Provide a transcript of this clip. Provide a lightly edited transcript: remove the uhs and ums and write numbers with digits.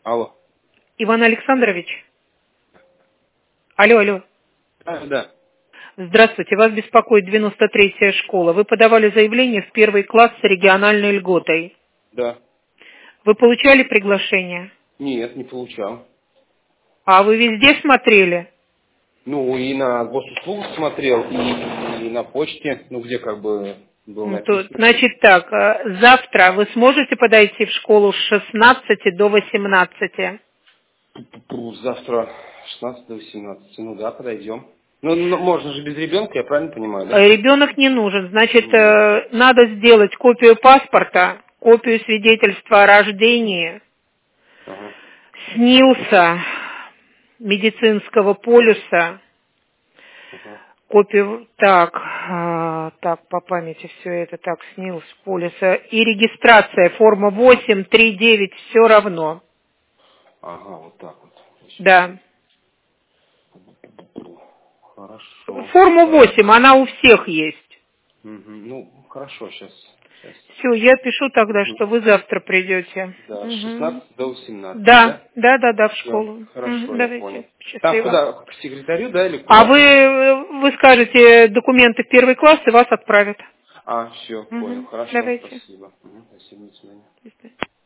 Алло. Иван Александрович? Алло, алло. Да. Здравствуйте, вас беспокоит 93-я школа. Вы подавали заявление в первый класс с региональной льготой. Да. Вы получали приглашение? Нет, не получал. А вы везде смотрели? Ну, и на госуслугах смотрел, и на почте, ну, где как бы было написано. Значит так, завтра вы сможете подойти в школу с 16 до 18? Завтра 16 до 18. Ну да, подойдем. Ну, можно же без ребенка, я правильно понимаю, да? Ребенок не нужен. Значит, надо сделать копию паспорта, копию свидетельства о рождении, Ага. СНИЛСа, медицинского полюса, Ага. копию, так, по памяти все это, так, СНИЛС, полиса и регистрация, форма 8, 3, 9, все равно. Ага, вот так вот. Да. Хорошо. Форма Так. 8, она у всех есть. Мгм. Ну, хорошо, сейчас. Все, я пишу тогда, что вы завтра придете. Да, с Угу. 16 до 18, Да, да? да, в Все, школу. хорошо, я Давайте, понял. Там счастливо. куда? К секретарю, да, или А куда? вы скажете документы в первый класс, и вас отправят. Все, понял. Хорошо, Давайте. спасибо. Спасибо, до свидания. До свидания.